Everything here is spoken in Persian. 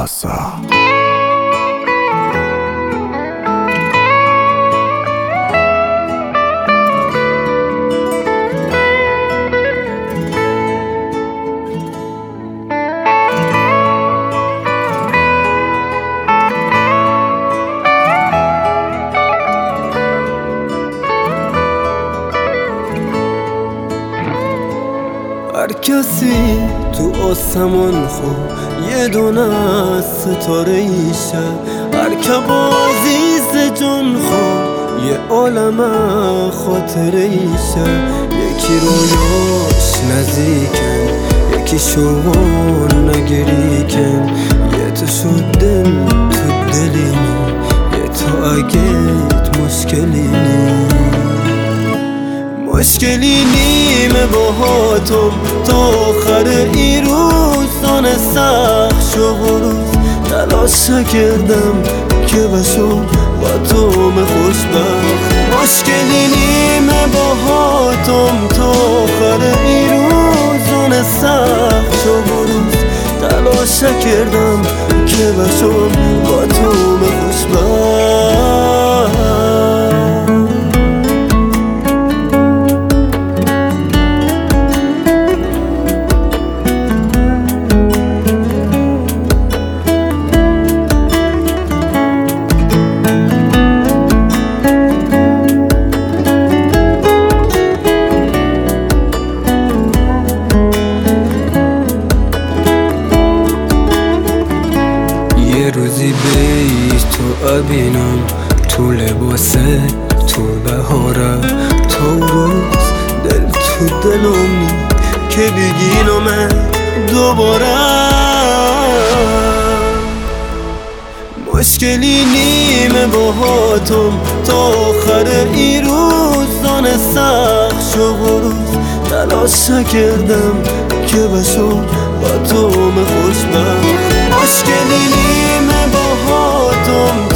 راسا. هر کسی تو آسمان خواه یه دونه از ستاره ایشه، هر که با عزیز جان خواه یه عالم خاطره ایشه. یکی رویاش نزدیکن، یکی شوان نگریکن، یه تو شد دل تو دلینی، یه تو اگه مشکلی نیمه باهاتم تا آخر ای روزان سخت شو روز تلاش کردم که بشم با تو خوشبخت. مشکلی نیمه باهاتم تا آخر ای روزان سخت شو روز تلاش کردم که بشم با تو خوشبخت. یه روزی بیست تو ابینم تو لباسه تو بهاره، تو روز دل تو دلم که بگینم دوباره. مشکلی نیمه باهاتم تا آخر ای روزان سخت شو روز تلاش کردم که بشم با تو خوشبخت. مشکلی نیمه باهاتم